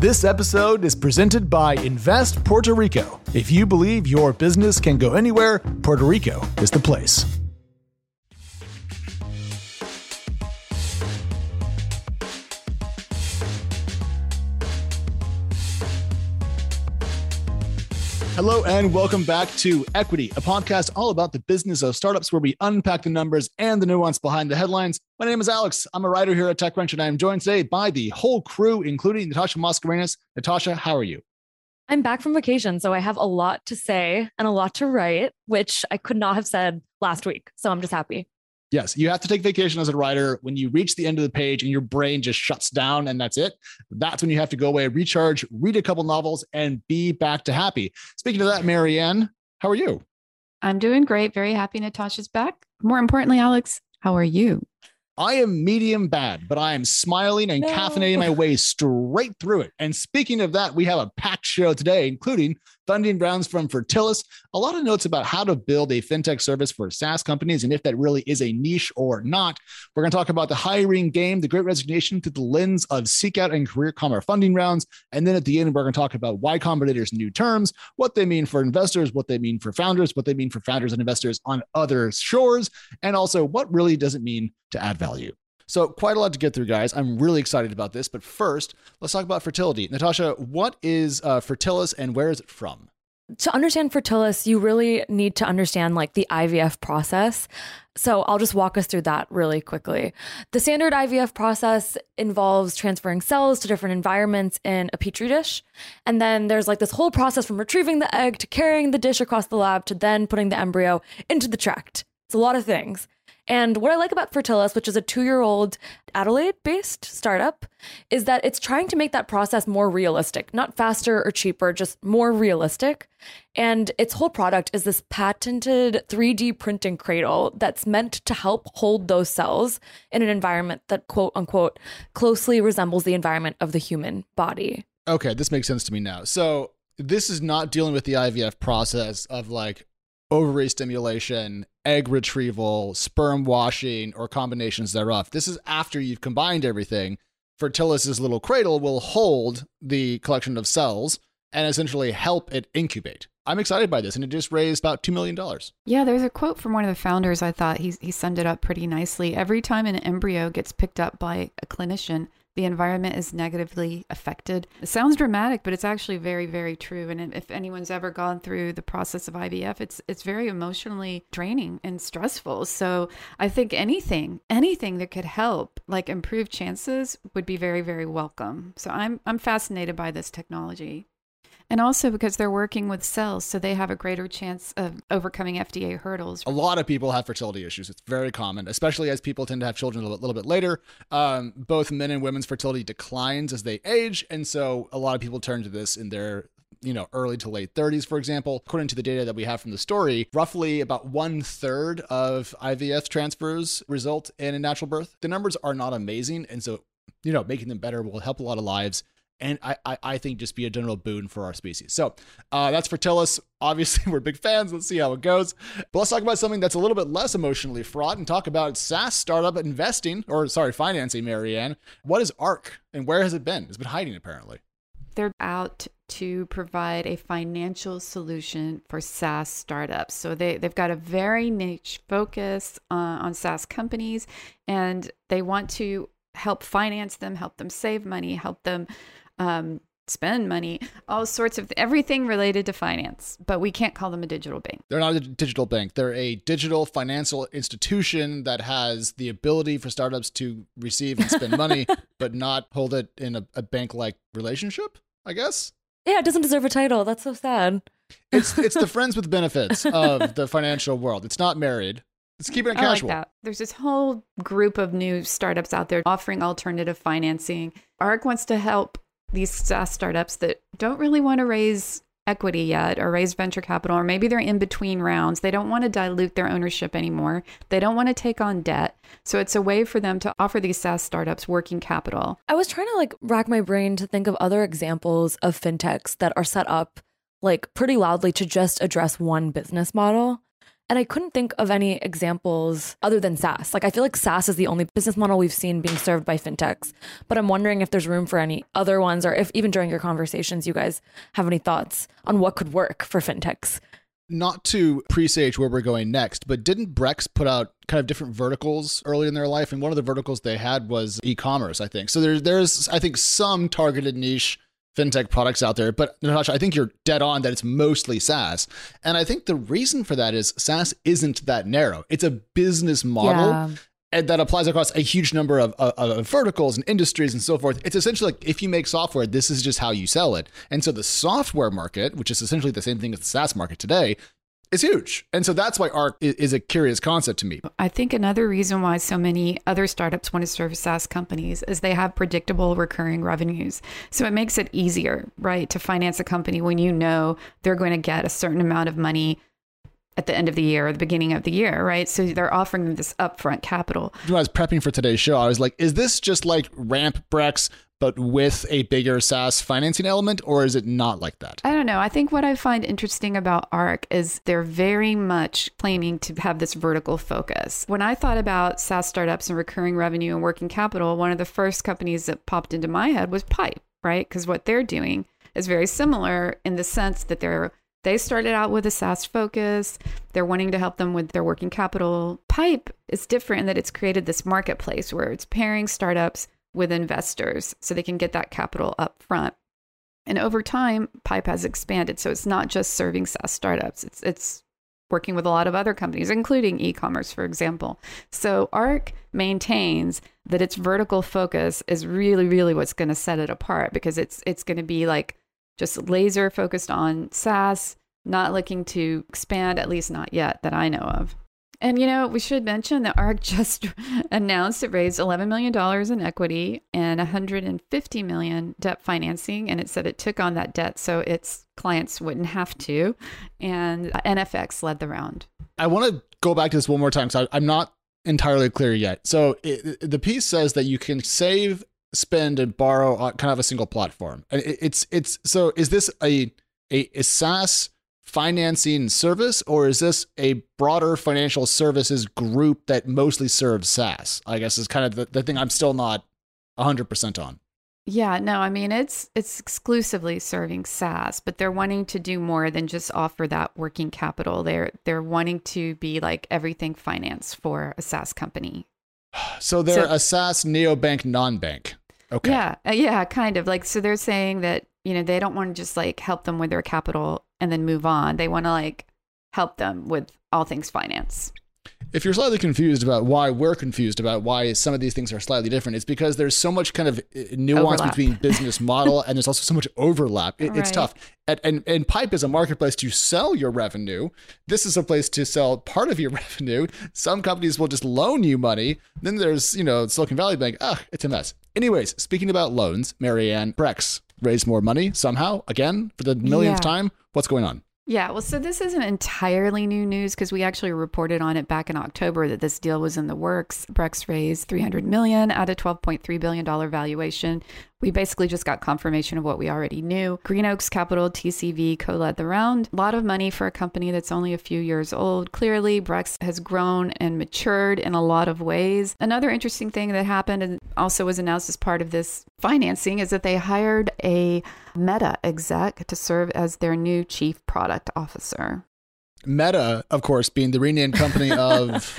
This episode is presented by Invest Puerto Rico. If you believe your business can go anywhere, Puerto Rico is the place. Hello and welcome back to Equity, a podcast all about the business of startups where we unpack the numbers and the nuance behind the headlines. My name is Alex. I'm a writer here at TechCrunch, and I am joined today by the whole crew, including Natasha Mascarenhas. Natasha, how are you? I'm back from vacation, so I have a lot to say and a lot to write, which I could not have said last week. So I'm just happy. Yes, you have to take vacation as a writer when you reach the end of the page and your brain just shuts down and that's it. That's when you have to go away, recharge, read a couple novels, and be back to happy. Speaking of that, Marianne, how are you? I'm doing great. Very happy Natasha's back. More importantly, Alex, how are you? I am medium bad, but I am smiling and caffeinating my way straight through it. And speaking of that, we have a packed show today, including funding rounds from Firtilis, a lot of notes about how to build a fintech service for SaaS companies and if that really is a niche or not. We're going to talk about the hiring game, the great resignation through the lens of Seek Out and Career Commerce funding rounds. And then at the end, we're going to talk about Y Combinator's new terms, what they mean for investors, what they mean for founders, what they mean for founders and investors on other shores, and also what really does it mean to add value. So quite a lot to get through, guys. I'm really excited about this. But first, let's talk about fertility. Natasha, what is Firtilis and where is it from? To understand Firtilis, you really need to understand like the IVF process. So I'll just walk us through that really quickly. The standard IVF process involves transferring cells to different environments in a petri dish. And then there's like this whole process from retrieving the egg to carrying the dish across the lab to then putting the embryo into the tract. It's a lot of things. And what I like about Firtilis, which is a 2-year-old Adelaide-based startup, is that it's trying to make that process more realistic, not faster or cheaper, just more realistic. And its whole product is this patented 3D printing cradle that's meant to help hold those cells in an environment that, quote unquote, closely resembles the environment of the human body. Okay, this makes sense to me now. So this is not dealing with the IVF process of like ovary stimulation, egg retrieval, sperm washing, or combinations thereof. This is after you've combined everything. Firtilis's little cradle will hold the collection of cells and essentially help it incubate. I'm excited by this, and it just raised about $2 million. Yeah, there's a quote from one of the founders. I thought he summed it up pretty nicely. Every time an embryo gets picked up by a clinician, the environment is negatively affected. It sounds dramatic, but it's actually very, very true. And if anyone's ever gone through the process of IVF, it's very emotionally draining and stressful. So I think anything that could help, like improve chances, would be very, very welcome. So I'm fascinated by this technology. And also because they're working with cells, so they have a greater chance of overcoming FDA hurdles. A lot of people have fertility issues. It's very common, especially as people tend to have children a little bit later. Both men and women's fertility declines as they age. And so a lot of people turn to this in their early to late 30s, for example. According to the data that we have from the story, roughly about 1/3 of IVF transfers result in a natural birth. The numbers are not amazing. And so, making them better will help a lot of lives. And I think just be a general boon for our species. So that's Firtilis. Obviously, we're big fans. Let's see how it goes. But let's talk about something that's a little bit less emotionally fraught and talk about SaaS startup financing, Marianne. What is ARC and where has it been? It's been hiding, apparently. They're out to provide a financial solution for SaaS startups. So they've got a very niche focus on SaaS companies, and they want to help finance them, help them save money, help them spend money, all sorts of everything related to finance. But we can't call them a digital bank. They're not a digital bank. They're a digital financial institution that has the ability for startups to receive and spend money, but not hold it in a bank-like relationship, I guess. Yeah, it doesn't deserve a title. That's so sad. It's the friends with benefits of the financial world. It's not married. It's keeping it casual. I like that. There's this whole group of new startups out there offering alternative financing. ARC wants to help these SaaS startups that don't really want to raise equity yet or raise venture capital, or maybe they're in between rounds. They don't want to dilute their ownership anymore. They don't want to take on debt. So it's a way for them to offer these SaaS startups working capital. I was trying to rack my brain to think of other examples of fintechs that are set up pretty loudly to just address one business model. And I couldn't think of any examples other than SaaS. Like, I feel like SaaS is the only business model we've seen being served by fintechs. But I'm wondering if there's room for any other ones, or if even during your conversations, you guys have any thoughts on what could work for fintechs. Not to presage where we're going next, but didn't Brex put out kind of different verticals early in their life? And one of the verticals they had was e-commerce, I think. So there's I think, some targeted niche fintech products out there. But Natasha, I think you're dead on that it's mostly SaaS. And I think the reason for that is SaaS isn't that narrow. It's a business model. Yeah. And that applies across a huge number of verticals and industries and so forth. It's essentially like, if you make software, this is just how you sell it. And so the software market, which is essentially the same thing as the SaaS market today, is huge. And so that's why Arc is a curious concept to me. I think another reason why so many other startups want to serve SaaS companies is they have predictable recurring revenues. So it makes it easier, right, to finance a company when you know they're going to get a certain amount of money at the end of the year or the beginning of the year, right? So they're offering them this upfront capital. When I was prepping for today's show, I was like, is this just like Ramp Brex, but with a bigger SaaS financing element, or is it not like that? I don't know. I think what I find interesting about Arc is they're very much claiming to have this vertical focus. When I thought about SaaS startups and recurring revenue and working capital, one of the first companies that popped into my head was Pipe, right? Because what they're doing is very similar in the sense that they started out with a SaaS focus. They're wanting to help them with their working capital. Pipe is different in that it's created this marketplace where it's pairing startups with investors so they can get that capital up front. And over time, Pipe has expanded. So it's not just serving SaaS startups. It's working with a lot of other companies, including e-commerce, for example. So Arc maintains that its vertical focus is really, really what's going to set it apart, because it's going to be like just laser focused on SaaS, not looking to expand, at least not yet that I know of. And, we should mention that Arc just announced it raised $11 million in equity and $150 million debt financing. And it said it took on that debt so its clients wouldn't have to. And NFX led the round. I want to go back to this one more time because I'm not entirely clear yet. So the piece says that you can save, spend, and borrow on kind of a single platform. And so is this a SaaS financing service, or is this a broader financial services group that mostly serves SaaS? I guess is kind of the thing I'm still not 100% on. Yeah, no, I mean, it's exclusively serving SaaS, but they're wanting to do more than just offer that working capital. They're wanting to be like everything finance for a SaaS company. So they're a SaaS neobank, non-bank. Okay. Yeah, kind of like, so they're saying that, they don't want to just like help them with their capital and then move on. They want to like help them with all things finance. If you're slightly confused about why we're confused about why some of these things are slightly different, it's because there's so much kind of nuance between business model and there's also so much overlap. It's tough. And Pipe is a marketplace to sell your revenue. This is a place to sell part of your revenue. Some companies will just loan you money. Then there's, Silicon Valley Bank. It's a mess. Anyways, speaking about loans, Marianne, Brex raised more money somehow, again, for the millionth time. What's going on? Yeah, well, so this isn't entirely new news because we actually reported on it back in October that this deal was in the works. Brex raised $300 million at a $12.3 billion valuation. We basically just got confirmation of what we already knew. Green Oaks Capital, TCV, co-led the round. A lot of money for a company that's only a few years old. Clearly, Brex has grown and matured in a lot of ways. Another interesting thing that happened and also was announced as part of this financing is that they hired a Meta exec to serve as their new chief product officer. Meta, of course, being the renamed company of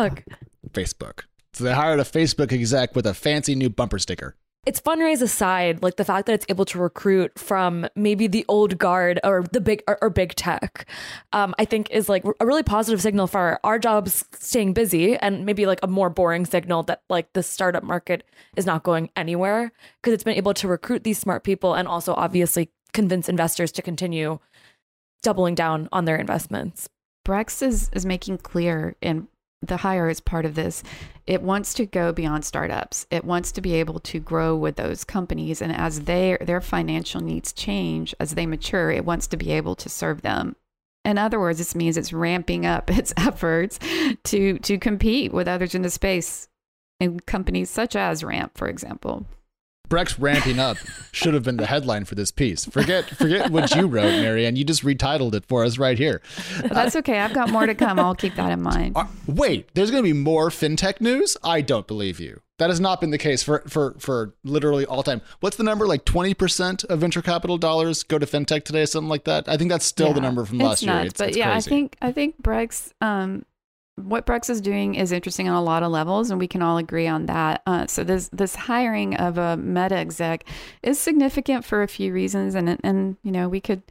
Facebook. So they hired a Facebook exec with a fancy new bumper sticker. It's fundraise aside, like the fact that it's able to recruit from maybe the old guard or the big tech, I think is like a really positive signal for our jobs staying busy, and maybe like a more boring signal that like the startup market is not going anywhere, because it's been able to recruit these smart people and also obviously convince investors to continue doubling down on their investments. Brex is making clear, and the hire is part of this, it wants to go beyond startups. It wants to be able to grow with those companies. And as their financial needs change, as they mature, it wants to be able to serve them. In other words, this means it's ramping up its efforts to compete with others in the space, in companies such as Ramp, for example. Brex ramping up should have been the headline for this piece. Forget what you wrote, Marianne. You just retitled it for us right here. That's okay. I've got more to come. I'll keep that in mind. Wait, there's going to be more fintech news? I don't believe you. That has not been the case for literally all time. What's the number? Like 20% of venture capital dollars go to fintech today, something like that. I think that's still the number from last year. It's crazy. I think Brex, what Brex is doing is interesting on a lot of levels, and we can all agree on that. So this hiring of a Meta exec is significant for a few reasons, and you know, we could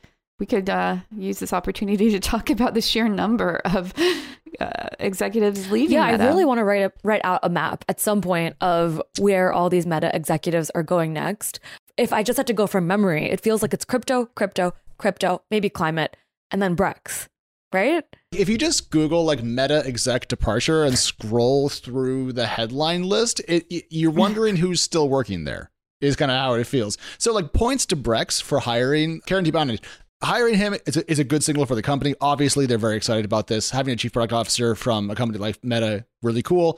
use this opportunity to talk about the sheer number of executives leaving. Yeah, Meta. I really want to write out a map at some point of where all these Meta executives are going next. If I just had to go from memory, it feels like it's crypto, maybe climate, and then Brex, right? If you just Google like Meta exec departure and scroll through the headline list, you're wondering who's still working there, is kind of how it feels. So like points to Brex for hiring Karen T. Hiring him is a good signal for the company. Obviously, they're very excited about this. Having a chief product officer from a company like Meta, really cool.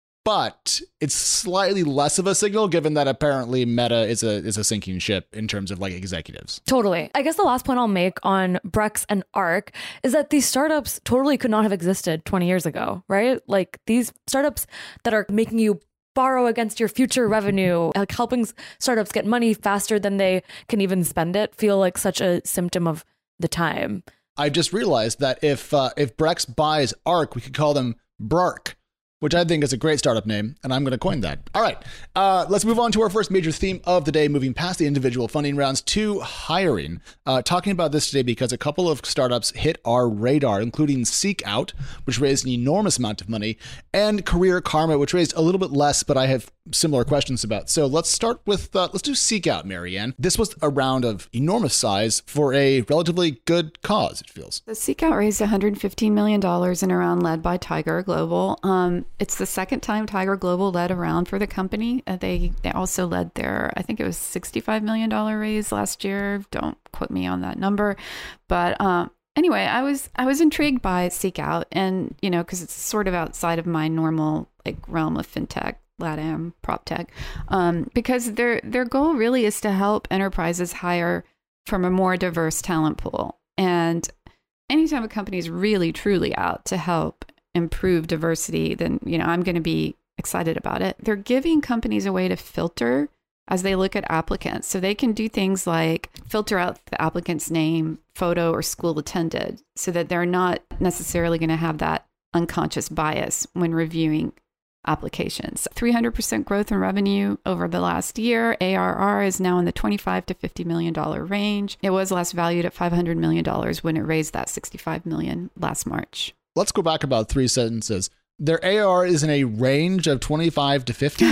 But it's slightly less of a signal given that apparently Meta is a sinking ship in terms of like executives. Totally. I guess the last point I'll make on Brex and Arc is that these startups totally could not have existed 20 years ago, right? Like these startups that are making you borrow against your future revenue, like helping startups get money faster than they can even spend it, feel like such a symptom of the time. I just realized that if Brex buys Arc, we could call them Brark, which I think is a great startup name, and I'm going to coin that. All right, let's move on to our first major theme of the day, moving past the individual funding rounds to hiring. Talking about this today because a couple of startups hit our radar, including Seek Out, which raised an enormous amount of money, and Career Karma, which raised a little bit less, but I have similar questions about. So let's start with, let's do Seek Out, Marianne. This was a round of enormous size for a relatively good cause, it feels. The Seek Out raised $115 million in a round led by Tiger Global. It's the second time Tiger Global led a round for the company. They also led their, I think it was $65 million raise last year. Don't quote me on that number. But anyway, I was intrigued by Seek Out, and, you know, because it's sort of outside of my normal like realm of fintech, LATAM, prop tech, because their goal really is to help enterprises hire from a more diverse talent pool. And anytime a company is really, truly out to help improve diversity, then, you know, I'm going to be excited about it. They're giving companies a way to filter as they look at applicants. So they can do things like filter out the applicant's name, photo, or school attended, so that they're not necessarily going to have that unconscious bias when reviewing applications. 300% growth in revenue over the last year. ARR is now in the $25 to $50 million range. It was last valued at $500 million when it raised that $65 million last March. Let's go back about 3 sentences. Their ARR is in a range of 25 to 50.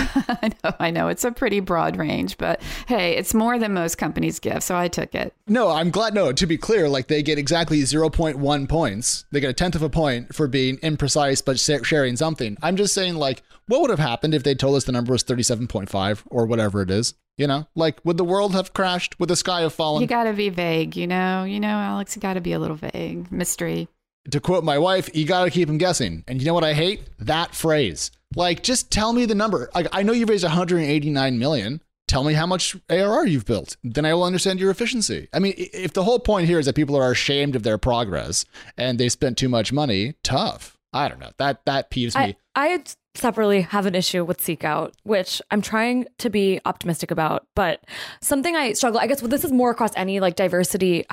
I know. It's a pretty broad range, but hey, it's more than most companies give, so I took it. No, I'm glad. No, to be clear, like they get exactly 0.1 points. They get a tenth of a point for being imprecise, but sharing something. I'm just saying, like, what would have happened if they told us the number was 37.5 or whatever it is? You know, like, would the world have crashed? Would the sky have fallen? You got to be vague, you know, Alex, you got to be a little vague. Mystery. To quote my wife, you got to keep them guessing. And you know what I hate? That phrase. Like, just tell me the number. Like, I know you raised 189 million. Tell me how much ARR you've built. Then I will understand your efficiency. I mean, if the whole point here is that people are ashamed of their progress and they spent too much money, tough. I don't know. That peeves me. I separately have an issue with Seek Out, which I'm trying to be optimistic about. But something I struggle, I guess, well, this is more across any like diversity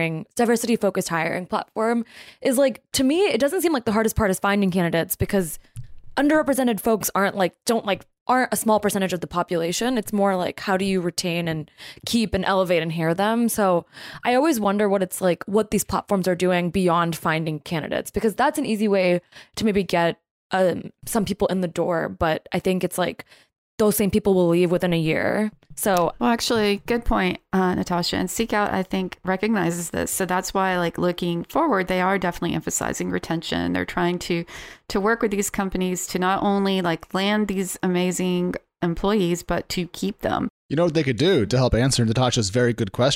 focused hiring platform, is like, to me, it doesn't seem like the hardest part is finding candidates, because underrepresented folks aren't a small percentage of the population. It's more like, how do you retain and keep and elevate and hire them? So I always wonder what it's like, what these platforms are doing beyond finding candidates, because that's an easy way to maybe get some people in the door. But I think it's like those same people will leave within a year. So, well, actually, good point, Natasha. And Seek Out, I think, recognizes this. So that's why, like, looking forward, they are definitely emphasizing retention. They're trying to work with these companies to not only like land these amazing employees, but to keep them. You know what they could do to help answer Natasha's very good question?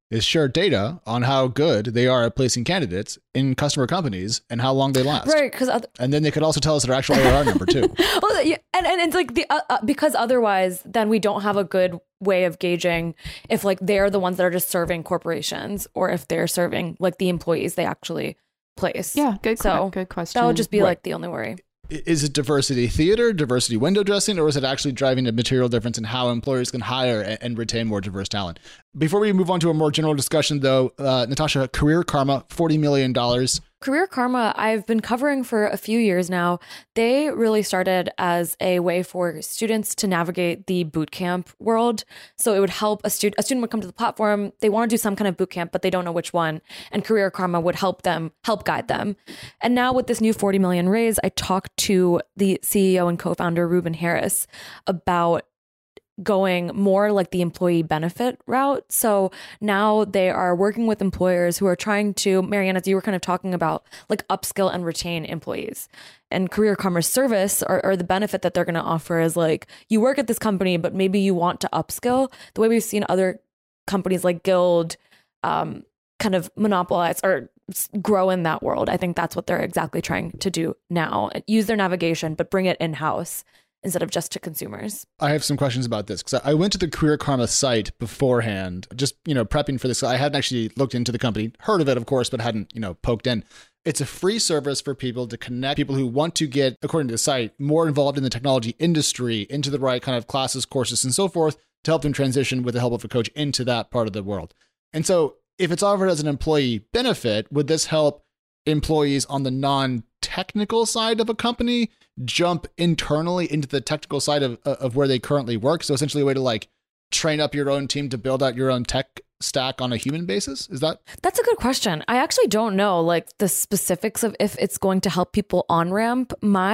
is share data on how good they are at placing candidates in customer companies and how long they last. Right. And then they could also tell us their actual ARR number too. Well, yeah, and it's like because otherwise then we don't have a good way of gauging if like they're the ones that are just serving corporations or if they're serving like the employees they actually place. Yeah, good question. That would just be like the only worry. Is it diversity theater, diversity window dressing, or is it actually driving a material difference in how employers can hire and retain more diverse talent? Before we move on to a more general discussion, though, Natasha, Career Karma, $40 million. Career Karma, I've been covering for a few years now. They really started as a way for students to navigate the bootcamp world. So it would help a student would come to the platform. They want to do some kind of bootcamp, but they don't know which one. And Career Karma would help guide them. And now with this new 40 million raise, I talked to the CEO and co-founder Ruben Harris about going more like the employee benefit route. So now they are working with employers who are trying to, Marianne, as you were kind of talking about, like upskill and retain employees. And Career Karma's service or the benefit that they're going to offer is like, you work at this company, but maybe you want to upskill. The way we've seen other companies like Guild kind of monopolize or grow in that world. I think that's what they're exactly trying to do now. Use their navigation, but bring it in-house instead of just to consumers. I have some questions about this because I went to the Career Karma site beforehand, just, prepping for this. I hadn't actually looked into the company, heard of it, of course, but hadn't, poked in. It's a free service for people to connect people who want to get, according to the site, more involved in the technology industry, into the right kind of classes, courses, and so forth to help them transition with the help of a coach into that part of the world. And so if it's offered as an employee benefit, would this help employees on the non-technical side of a company jump internally into the technical side of where they currently work? So essentially a way to like train up your own team to build out your own tech stack on a human basis? Is that? That's a good question. I actually don't know like the specifics of if it's going to help people on ramp.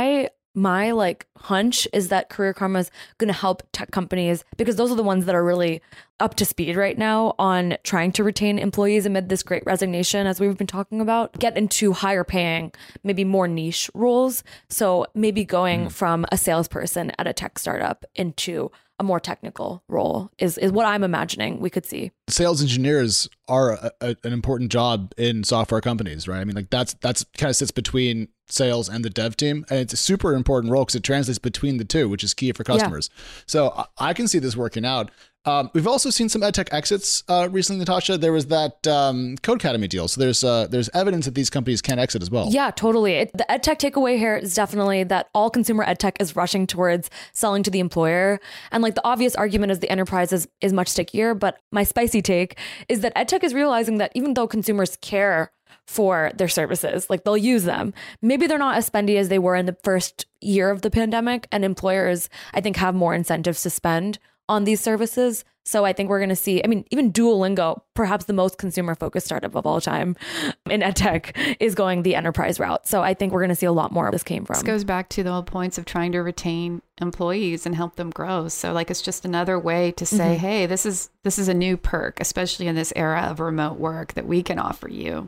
My like hunch is that Career Karma is going to help tech companies because those are the ones that are really up to speed right now on trying to retain employees amid this great resignation, as we've been talking about, get into higher paying, maybe more niche roles. So maybe going from a salesperson at a tech startup into a more technical role is what I'm imagining we could see. Sales engineers are an important job in software companies, right? I mean, like that's kind of sits between sales and the dev team. And it's a super important role because it translates between the two, which is key for customers. Yeah. So I can see this working out. We've also seen some edtech exits recently, Natasha. There was that Codecademy deal. So there's evidence that these companies can exit as well. Yeah, totally. The edtech takeaway here is definitely that all consumer edtech is rushing towards selling to the employer. And like the obvious argument is the enterprise is much stickier. But my spicy take is that edtech is realizing that even though consumers care for their services, like they'll use them, maybe they're not as spendy as they were in the first year of the pandemic. And employers, I think, have more incentives to spend on these services. So I think we're going to see, I mean, even Duolingo, perhaps the most consumer focused startup of all time in edtech, is going the enterprise route. So I think we're going to see a lot more of this came from. This goes back to the whole points of trying to retain employees and help them grow. So like, it's just another way to say, hey, this is a new perk, especially in this era of remote work that we can offer you.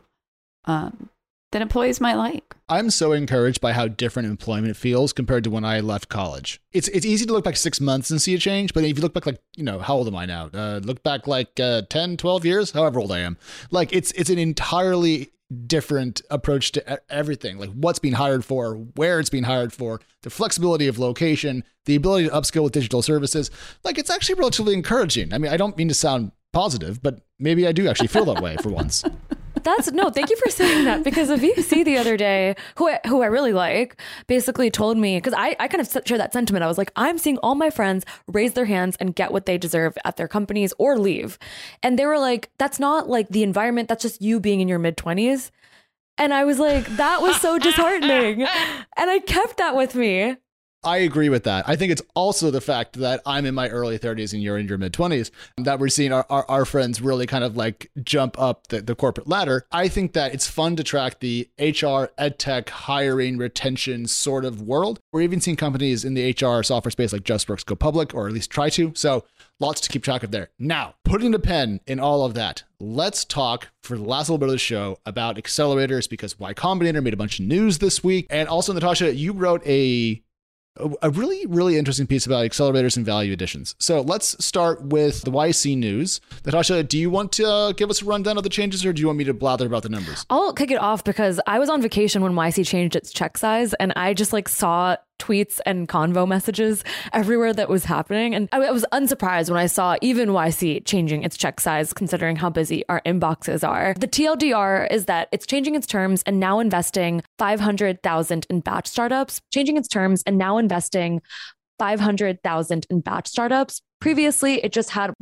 That employees might like. I'm so encouraged by how different employment feels compared to when I left college. It's easy to look back 6 months and see a change, but if you look back like, how old am I now? Look back like 10, 12 years, however old I am. Like it's an entirely different approach to everything, like what's being hired for, where it's being hired for, the flexibility of location, the ability to upskill with digital services. Like it's actually relatively encouraging. I mean, I don't mean to sound positive, but maybe I do actually feel that way for once. Thank you for saying that, because a VC the other day, who I really like, basically told me, because I kind of share that sentiment. I was like, I'm seeing all my friends raise their hands and get what they deserve at their companies or leave. And they were like, that's not like the environment. That's just you being in your mid-20s. And I was like, that was so disheartening. And I kept that with me. I agree with that. I think it's also the fact that I'm in my early 30s and you're in your mid 20s that we're seeing our friends really kind of like jump up the corporate ladder. I think that it's fun to track the HR, edtech, hiring, retention sort of world. We're even seeing companies in the HR software space like JustWorks go public, or at least try to. So lots to keep track of there. Now, putting a pen in all of that, let's talk for the last little bit of the show about accelerators, because Y Combinator made a bunch of news this week. And also, Natasha, you wrote a a really, really interesting piece about accelerators and value additions. So let's start with the YC news. Natasha, do you want to give us a rundown of the changes, or do you want me to blather about the numbers? I'll kick it off because I was on vacation when YC changed its check size, and I just saw tweets and convo messages everywhere that was happening. And I was unsurprised when I saw even YC changing its check size, considering how busy our inboxes are. The TLDR is that it's changing its terms and now investing $500,000 in batch startups, changing its terms and now investing $500,000 in batch startups. Previously, it just had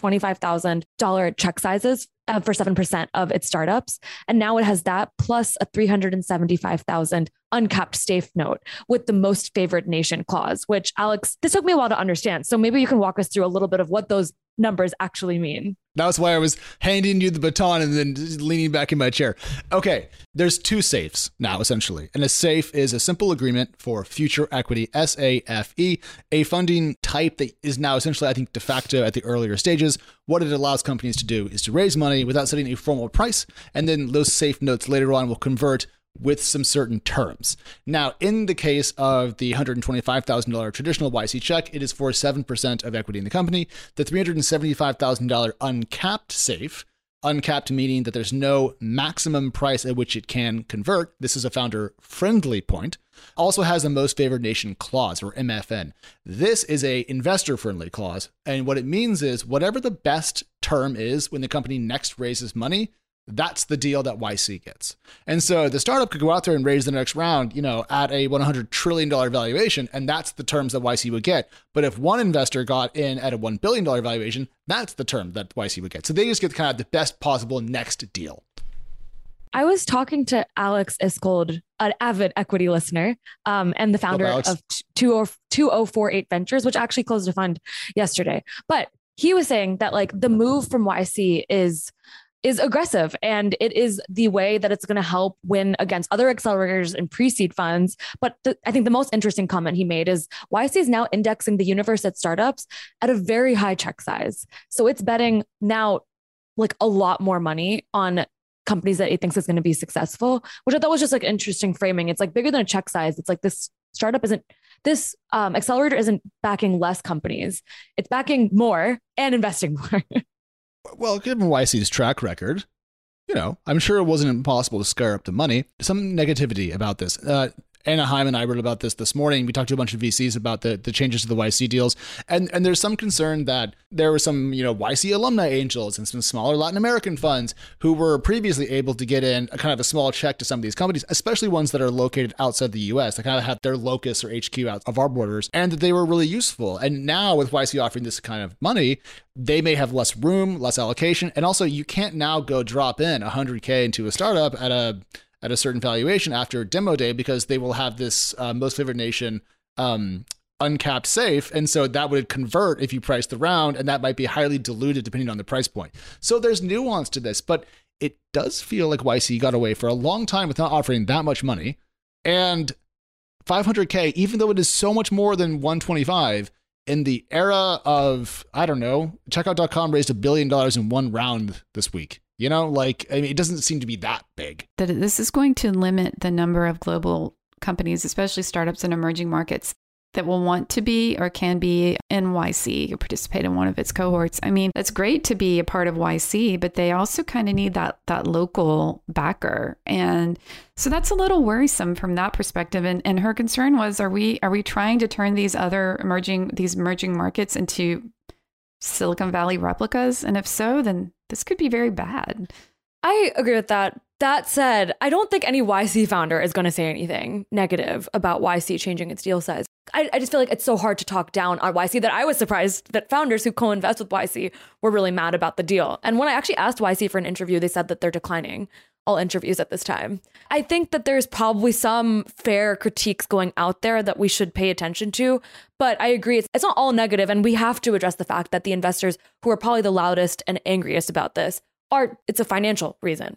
$125,000 check sizes for 7% of its startups. And now it has that plus a $375,000 uncapped safe note with the most favored nation clause, which, Alex, this took me a while to understand. So maybe you can walk us through a little bit of what those numbers actually mean. That's why I was handing you the baton and then leaning back in my chair. Okay, there's two safes now, essentially. And a safe is a simple agreement for future equity, SAFE, a funding type that is now essentially, I think, de facto at the earlier stages. What it allows companies to do is to raise money without setting a formal price, and then those safe notes later on will convert with some certain terms. Now, in the case of the $125,000 traditional YC check, it is for 7% of equity in the company. The $375,000 uncapped safe, uncapped meaning that there's no maximum price at which it can convert. This is a founder-friendly point. Also has a most favored nation clause, or MFN. This is a investor-friendly clause, and what it means is whatever the best term is when the company next raises money, that's the deal that YC gets. And so the startup could go out there and raise the next round, at a $100 trillion valuation, and that's the terms that YC would get. But if one investor got in at a $1 billion valuation, that's the term that YC would get. So they just get kind of the best possible next deal. I was talking to Alex Iskold, an avid equity listener, and the founder of 2048 Ventures, which actually closed a fund yesterday. But he was saying that the move from YC is aggressive, and it is the way that it's going to help win against other accelerators and pre-seed funds. But I think the most interesting comment he made is YC is now indexing the universe at startups at a very high check size. So it's betting now a lot more money on companies that it thinks is going to be successful, which I thought was just interesting framing. It's bigger than a check size. It's this accelerator isn't backing less companies. It's backing more and investing more. Well, given YC's track record, I'm sure it wasn't impossible to scare up the money. Some negativity about this. Anaheim and I wrote about this morning. We talked to a bunch of VCs about the changes to the YC deals. And there's some concern that there were some, YC alumni angels and some smaller Latin American funds who were previously able to get in a kind of a small check to some of these companies, especially ones that are located outside the US. They kind of have their locus or HQ out of our borders, and that they were really useful. And now with YC offering this kind of money, they may have less room, less allocation. And also you can't now go drop in $100K into a startup at a certain valuation after demo day, because they will have this most favored nation uncapped safe. And so that would convert if you price the round, and that might be highly diluted depending on the price point. So there's nuance to this, but it does feel like YC got away for a long time with not offering that much money. And 500K, even though it is so much more than 125, in the era of, I don't know, Checkout.com raised $1 billion in one round this week. It doesn't seem to be that big. That this is going to limit the number of global companies, especially startups in emerging markets, that will want to be or can be in YC or participate in one of its cohorts. I mean, it's great to be a part of YC, but they also kind of need that local backer. And so that's a little worrisome from that perspective. And her concern was, are we trying to turn these emerging markets into Silicon Valley replicas? And if so, then this could be very bad. I agree with that. That said, I don't think any YC founder is going to say anything negative about YC changing its deal size. I just feel like it's so hard to talk down on YC that I was surprised that founders who co-invest with YC were really mad about the deal. And when I actually asked YC for an interview, they said that they're declining all interviews at this time. I think that there's probably some fair critiques going out there that we should pay attention to. But I agree, it's not all negative. And we have to address the fact that the investors who are probably the loudest and angriest about this it's a financial reason.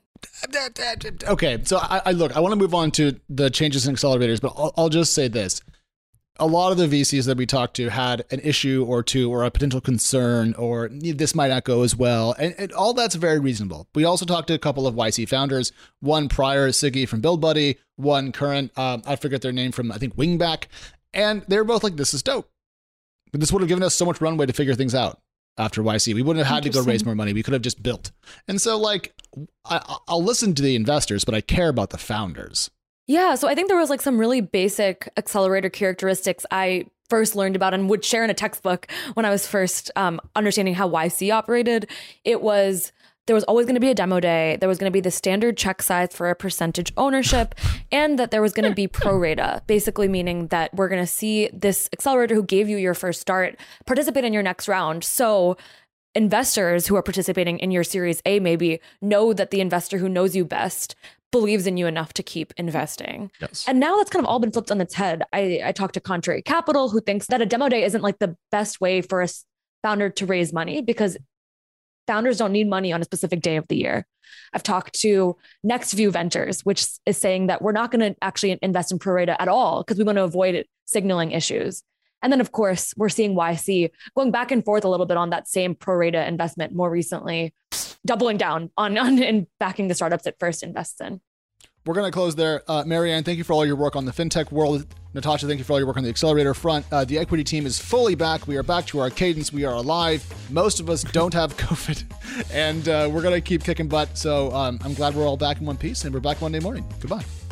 Okay, so I want to move on to the changes in accelerators, but I'll just say this. A lot of the VCs that we talked to had an issue or two or a potential concern, or this might not go as well. And all that's very reasonable. We also talked to a couple of YC founders, one prior, Siggy from BuildBuddy, one current, I forget their name, from I think Wingback. And they were both like, this is dope. But this would have given us so much runway to figure things out after YC. We wouldn't have had to go raise more money. We could have just built. And so like, I'll listen to the investors, but I care about the founders. Yeah. So I think there was like some really basic accelerator characteristics I first learned about and would share in a textbook when I was first understanding how YC operated. There was always going to be a demo day. There was going to be the standard check size for a percentage ownership, and that there was going to be pro rata, basically meaning that we're going to see this accelerator who gave you your first start participate in your next round. So investors who are participating in your Series A maybe know that the investor who knows you best believes in you enough to keep investing. Yes. And now that's kind of all been flipped on its head. I talked to Contrary Capital, who thinks that a demo day isn't like the best way for a founder to raise money because founders don't need money on a specific day of the year. I've talked to NextView Ventures, which is saying that we're not going to actually invest in pro rata at all because we want to avoid signaling issues. And then, of course, we're seeing YC going back and forth a little bit on that same pro rata investment more recently, doubling down on and backing the startups it first invests in. We're going to close there. Marianne, thank you for all your work on the fintech world. Natasha, thank you for all your work on the accelerator front. The equity team is fully back. We are back to our cadence. We are alive. Most of us don't have COVID, and we're going to keep kicking butt. So I'm glad we're all back in one piece, and we're back Monday morning. Goodbye.